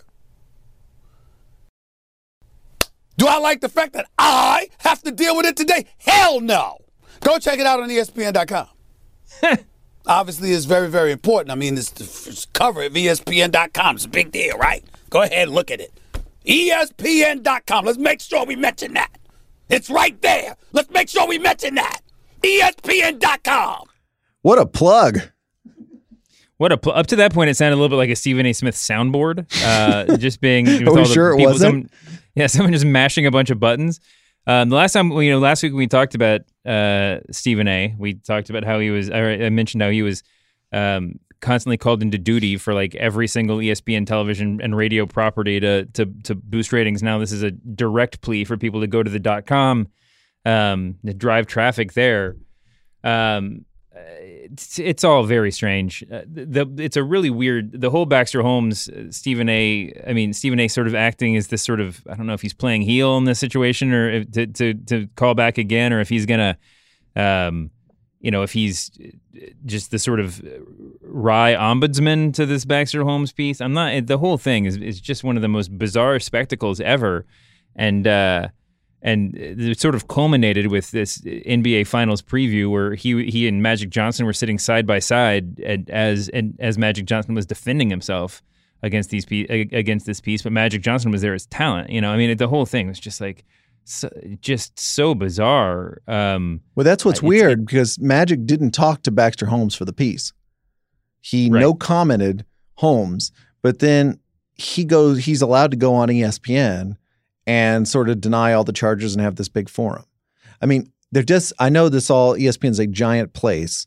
Do I like the fact that I have to deal with it today? Hell no. Go check it out on E S P N dot com. Obviously, it's very, very important. I mean, it's the cover of E S P N dot com. It's a big deal, right? Go ahead and look at it. E S P N dot com. Let's make sure we mention that. It's right there. Let's make sure we mention that. E S P N dot com. What a plug. What a pl- up to that point, it sounded a little bit like a Stephen A. Smith soundboard, uh, just being. With Are we all the sure it people, wasn't? Some, yeah, someone just mashing a bunch of buttons. Um, the last time, you know, last week we talked about uh, Stephen A. We talked about how he was. I, I mentioned how he was um, constantly called into duty for like every single E S P N television and radio property to to to boost ratings. Now this is a direct plea for people to go to the dot com um, to drive traffic there. Um, It's, it's all very strange. Uh, the, it's a really weird. The whole Baxter Holmes, uh, Stephen A. I mean, Stephen A. sort of acting as this sort of. I don't know if he's playing heel in this situation, or if, to to to call back again, or if he's gonna, um, you know, if he's just the sort of wry ombudsman to this Baxter Holmes piece. I'm not. The whole thing is is just one of the most bizarre spectacles ever, and. Uh, And it sort of culminated with this N B A Finals preview where he he and Magic Johnson were sitting side by side, and as and as Magic Johnson was defending himself against these against this piece, but Magic Johnson was there as talent. You know, I mean, the whole thing was just like so, just so bizarre. Um, well, that's what's it's, weird it, because Magic didn't talk to Baxter Holmes for the piece. He Right. no commented Holmes, but then he goes, he's allowed to go on E S P N and sort of deny all the charges and have this big forum. I mean, they're just, I know this all, E S P N is a giant place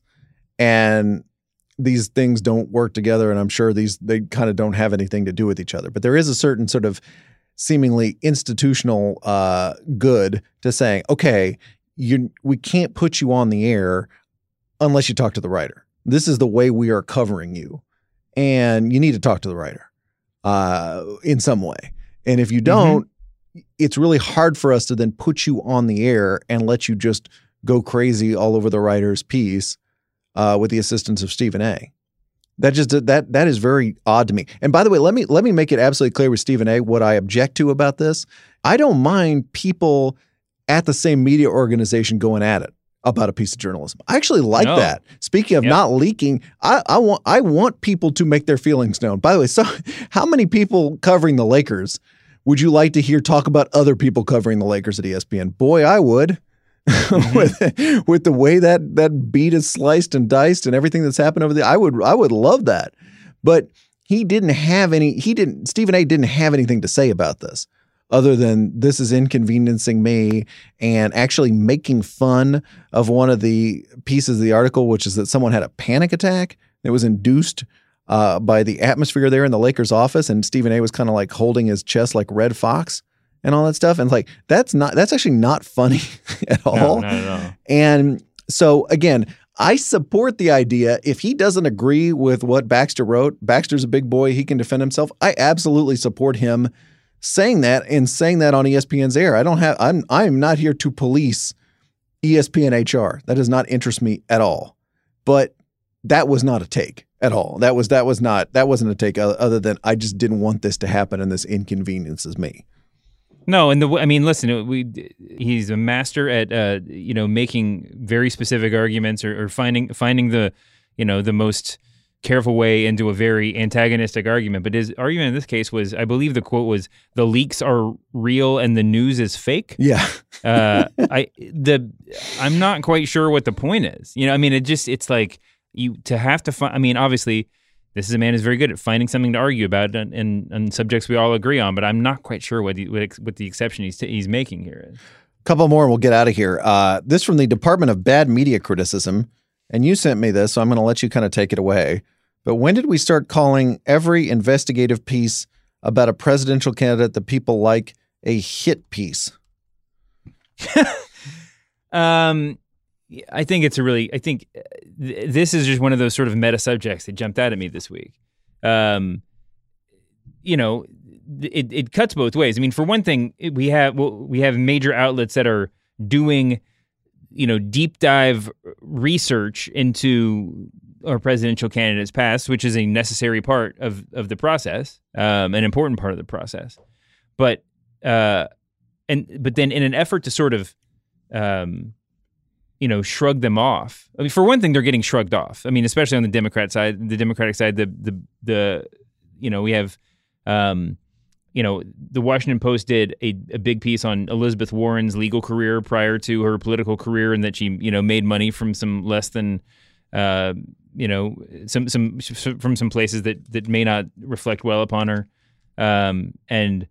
and these things don't work together. And I'm sure these, they kind of don't have anything to do with each other, but there is a certain sort of seemingly institutional uh, good to saying, okay, you, we can't put you on the air unless you talk to the writer. This is the way we are covering you. And you need to talk to the writer uh, in some way. And if you don't, mm-hmm. it's really hard for us to then put you on the air and let you just go crazy all over the writer's piece uh, with the assistance of Stephen A. That just that that is very odd to me. And by the way, let me let me make it absolutely clear with Stephen A. what I object to about this. I don't mind people at the same media organization going at it about a piece of journalism. I actually like no. that. Speaking of yep. not leaking, I, I want I want people to make their feelings known. By the way, so how many people covering the Lakers would you like to hear talk about other people covering the Lakers at E S P N? Boy, I would. Mm-hmm. with with the way that that beat is sliced and diced and everything that's happened over there, I would I would love that. But he didn't have any. He didn't. Stephen A. didn't have anything to say about this, other than this is inconveniencing me and actually making fun of one of the pieces of the article, which is that someone had a panic attack that was induced uh, by the atmosphere there in the Lakers office, and Stephen A. was kind of like holding his chest like Red Fox and all that stuff. And like, that's not, that's actually not funny at all. No, not at all. And so again, I support the idea. If he doesn't agree with what Baxter wrote, Baxter's a big boy. He can defend himself. I absolutely support him saying that and saying that on E S P N's air. I don't have, I'm, I'm not here to police E S P N H R. That does not interest me at all. But that was not a take at all. That was, that was not, that wasn't a take other than I just didn't want this to happen and this inconveniences me. No, and the I mean, listen, we he's a master at uh, you know making very specific arguments or, or finding finding the you know the most careful way into a very antagonistic argument. But his argument in this case was, I believe the quote was, "The leaks are real and the news is fake." Yeah, uh, I the I'm not quite sure what the point is. You know, I mean, it just it's like you to have to find. I mean, obviously. This is a man who's very good at finding something to argue about and, and, and subjects we all agree on, but I'm not quite sure what the, what, what the exception he's, t- he's making here is. A couple more and we'll get out of here. Uh, this from the Department of Bad Media Criticism, and you sent me this, so I'm going to let you kind of take it away. But when did we start calling every investigative piece about a presidential candidate that people like a hit piece? um. I think it's a really, I think th- this is just one of those sort of meta subjects that jumped out at me this week. Um, you know, it, it cuts both ways. I mean, for one thing, we have, well, we have major outlets that are doing, you know, deep dive research into our presidential candidates past, which is a necessary part of, of the process, um, an important part of the process. But, uh, and, but then in an effort to sort of, um, you know, shrug them off. I mean, for one thing, they're getting shrugged off. I mean, especially on the Democrat side, the Democratic side, the, the, the, you know, we have, um, you know, the Washington Post did a, a big piece on Elizabeth Warren's legal career prior to her political career, and that she, you know, made money from some less than, uh, you know, some, some, from some places that, that may not reflect well upon her. Um, and,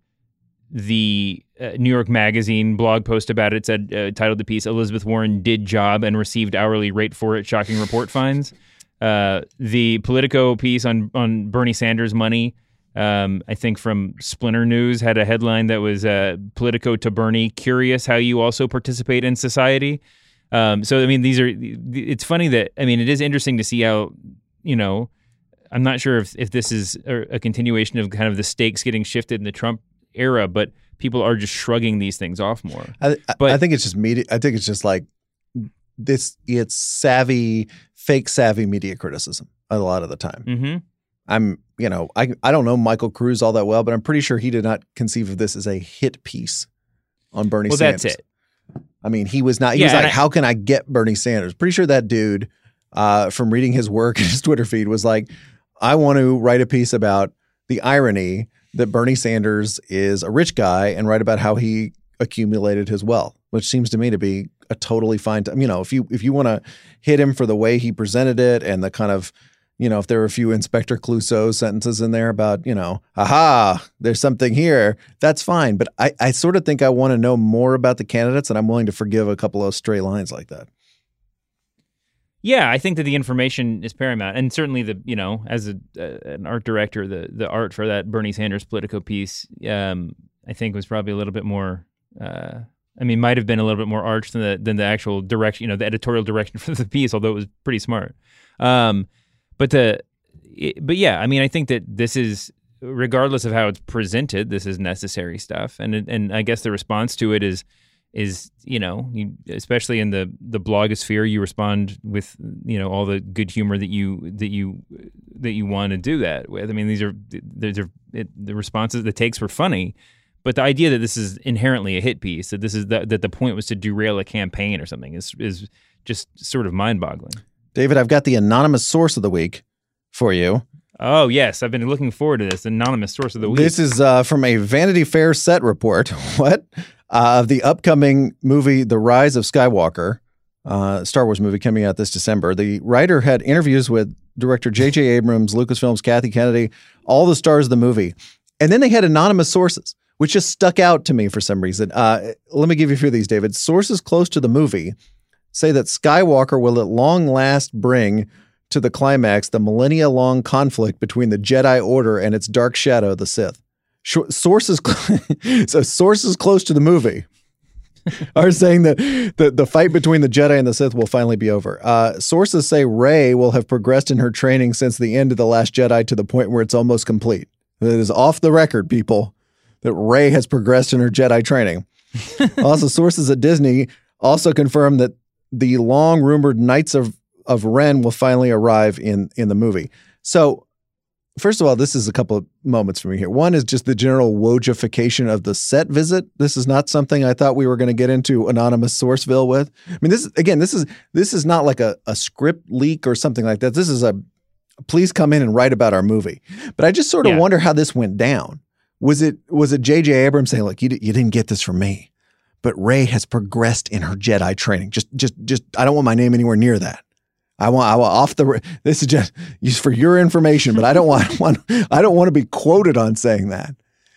The uh, New York Magazine blog post about it said, uh, titled the piece, "Elizabeth Warren did job and received hourly rate for it. Shocking report finds." Uh, the Politico piece on on Bernie Sanders' money, um, I think from Splinter News, had a headline that was uh, "Politico to Bernie, curious how you also participate in society." Um, so, I mean, these are. It's funny that I mean, it is interesting to see how, you know, I'm not sure if if this is a, a continuation of kind of the stakes getting shifted in the Trump era, but people are just shrugging these things off more. I, but I think it's just media. I think it's just like this. It's savvy, fake savvy media criticism a lot of the time. Mm-hmm. I'm, you know, I I don't know Michael Cruz all that well, but I'm pretty sure he did not conceive of this as a hit piece on Bernie well, Sanders. Well, that's it. I mean, he was not. He yeah, was like, I, "How can I get Bernie Sanders?" Pretty sure that dude, uh, from reading his work and his Twitter feed, was like, "I want to write a piece about the irony that Bernie Sanders is a rich guy and write about how he accumulated his wealth," which seems to me to be a totally fine time. You know, if you if you want to hit him for the way he presented it and the kind of, you know, if there were a few Inspector Clouseau sentences in there about, you know, aha, there's something here, that's fine. But I, I sort of think I want to know more about the candidates, and I'm willing to forgive a couple of stray lines like that. Yeah, I think that the information is paramount, and certainly the you know as a, uh, an art director, the the art for that Bernie Sanders Politico piece, um, I think was probably a little bit more. Uh, I mean, might have been a little bit more arch than the than the actual direction, you know, the editorial direction for the piece, although it was pretty smart. Um, but the it, but yeah, I mean, I think that this is, regardless of how it's presented, this is necessary stuff, and and I guess the response to it is. is, you know, you, especially in the, the blogosphere, you respond with, you know, all the good humor that you that you that you want to do that with. I mean, these are these are it, the responses, the takes were funny, but the idea that this is inherently a hit piece, that this is the, that the point was to derail a campaign or something, is is just sort of mind-boggling. David, I've got the anonymous source of the week for you. Oh, yes. I've been looking forward to this anonymous source of the week. This is uh, from a Vanity Fair set report. What? Uh, of the upcoming movie, The Rise of Skywalker, uh, Star Wars movie coming out this December. The writer had interviews with director J J Abrams, Lucasfilm's Kathy Kennedy, all the stars of the movie. And then they had anonymous sources, which just stuck out to me for some reason. Uh, let me give you a few of these, David. Sources close to the movie say that Skywalker will at long last bring to the climax the millennia-long conflict between the Jedi Order and its dark shadow, the Sith. Sources, so sources close to the movie are saying that the, the fight between the Jedi and the Sith will finally be over. Uh, sources say Rey will have progressed in her training since the end of The Last Jedi to the point where it's almost complete. It is off the record, people, that Rey has progressed in her Jedi training. Also, sources at Disney also confirm that the long-rumored Knights of, of Ren will finally arrive in, in the movie. So, first of all, this is a couple of moments for me here. One is just the general Wojcification of the set visit. This is not something I thought we were going to get into anonymous Sourceville with. I mean, this is, again, this is this is not like a, a script leak or something like that. This is a, please come in and write about our movie. But I just sort of yeah. wonder how this went down. Was it was it J J Abrams saying, like, you, you didn't get this from me, but Rey has progressed in her Jedi training. Just, just, just, I don't want my name anywhere near that. I want, I want off the, this is just used for your information, but I don't want, want I don't want to be quoted on saying that.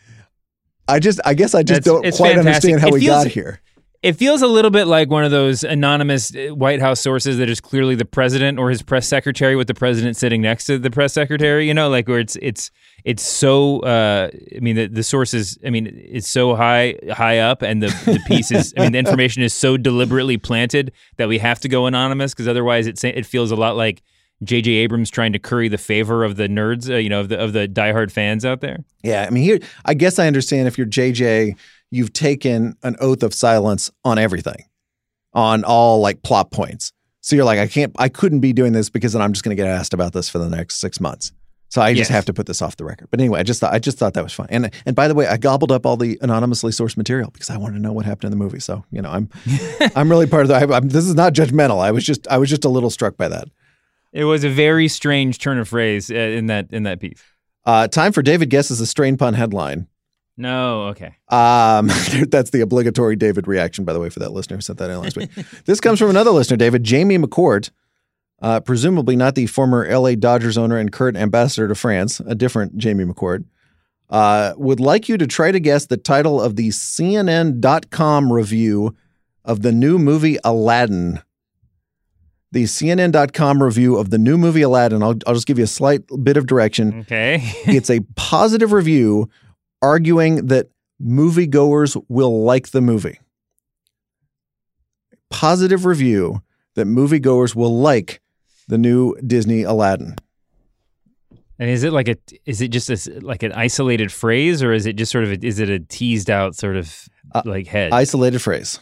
I just, I guess I just it's, don't it's quite fantastic. understand how it we feels, got here. It feels a little bit like one of those anonymous White House sources that is clearly the president or his press secretary with the president sitting next to the press secretary, you know, like where it's, it's, it's so, uh, I mean, the, the source is, I mean, it's so high, high up and the, the piece is, I mean, the information is so deliberately planted that we have to go anonymous because otherwise it, it feels a lot like J J Abrams trying to curry the favor of the nerds, uh, you know, of the, of the diehard fans out there. Yeah. I mean, here, I guess I understand if you're J J, you've taken an oath of silence on everything, on all like plot points. So you're like, I can't, I couldn't be doing this because then I'm just going to get asked about this for the next six months. So I just yes. have to put this off the record. But anyway, I just thought, I just thought that was fun. And and by the way, I gobbled up all the anonymously sourced material because I wanted to know what happened in the movie. So, you know, I'm, I'm really part of the, I, I'm, this is not judgmental. I was just, I was just a little struck by that. It was a very strange turn of phrase in that, in that piece. Uh, time for David Guesses a strain pun headline. No, okay. Um, that's the obligatory David reaction, by the way, for that listener who sent that in last week. This comes from another listener, David. Jamie McCourt, uh, presumably not the former L A Dodgers owner and current ambassador to France, a different Jamie McCourt, uh, would like you to try to guess the title of the C N N dot com review of the new movie Aladdin. The C N N dot com review of the new movie Aladdin. I'll, I'll just give you a slight bit of direction. Okay. It's a positive review arguing that moviegoers will like the movie. Positive review that moviegoers will like the new Disney Aladdin. And is it like a, is it just a, like an isolated phrase or is it just sort of, a, is it a teased out sort of like head? Uh, isolated phrase.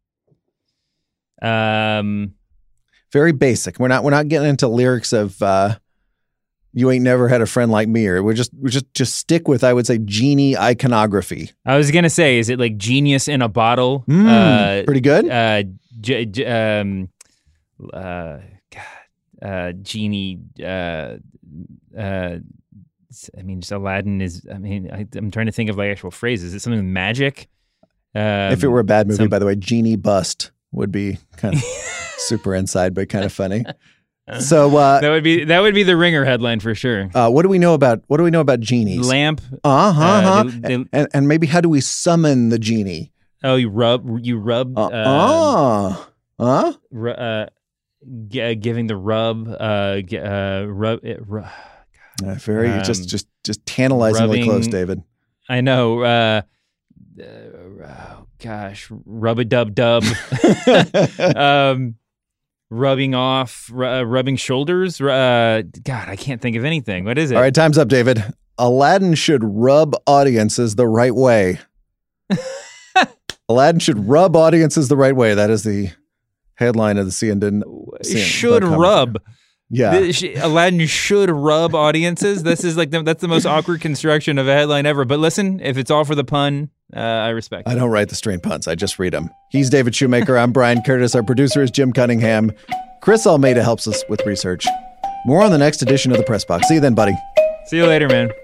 Um, Very basic. We're not, we're not getting into lyrics of, uh, you ain't never had a friend like me, or we're just we just just stick with, I would say, genie iconography. I was gonna say, is it like genius in a bottle? Mm, uh, pretty good. Uh, j- j- um, uh, God, uh, genie. Uh, uh, I mean, just Aladdin is. I mean, I, I'm trying to think of like actual phrases. Is it something with magic? Um, if it were a bad movie, some... by the way, Genie Bust would be kind of super inside, but kind of funny. So uh, that would be that would be the Ringer headline for sure. uh, what do we know about what do we know about genies? Lamp. Uh-huh, Uh, uh-huh. they- they- and, and maybe how do we summon the genie? Oh, you rub. You rub. Uh, Uh, uh, huh? ru- uh, g- uh, giving the rub. Uh, g- uh, rub. It, ru- Uh, very Um, just just just tantalizingly rubbing- close, David. I know. Uh, uh, oh, gosh, rub a dub dub. um, rubbing off, ru- uh, rubbing shoulders. Uh, God, I can't think of anything. What is it? All right, time's up, David. Aladdin should rub audiences the right way. Aladdin should rub audiences the right way. That is the headline of the C N N. C N N should dot com. rub. Yeah. The- sh- Aladdin should rub audiences. This is like the, that's the most awkward construction of a headline ever. But listen, if it's all for the pun, uh, I respect I it. don't write the strain puns. I just read them. He's David Shoemaker. I'm Brian Curtis. Our producer is Jim Cunningham. Chris Almeida helps us with research. More on the next edition of the Press Box. See you then, buddy. See you later, man.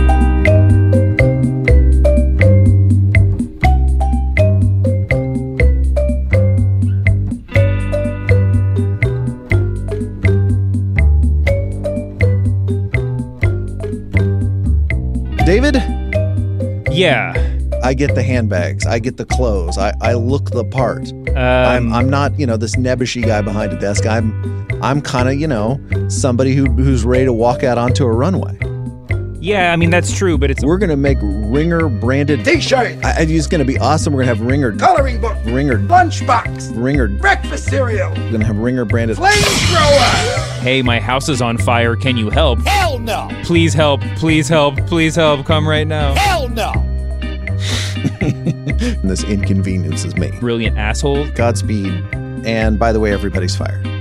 David, Yeah. I get the handbags. I get the clothes. I, I look the part. Um, I'm I'm not, you know, this nebbishy guy behind a desk. I'm I'm kind of, you know, somebody who who's ready to walk out onto a runway. yeah, I mean, that's true, but it's We're going to make Ringer branded T-shirt, I, it's going to be awesome. We're going to have Ringer coloring book, Ringer lunchbox, Ringer breakfast cereal, We're going to have Ringer branded flamethrower. hey, my house is on fire. Can you help? Hell no. Please help. Please help. Please help. Come right now. Hell no. and this inconveniences me. Brilliant asshole. Godspeed. And by the way, everybody's fired.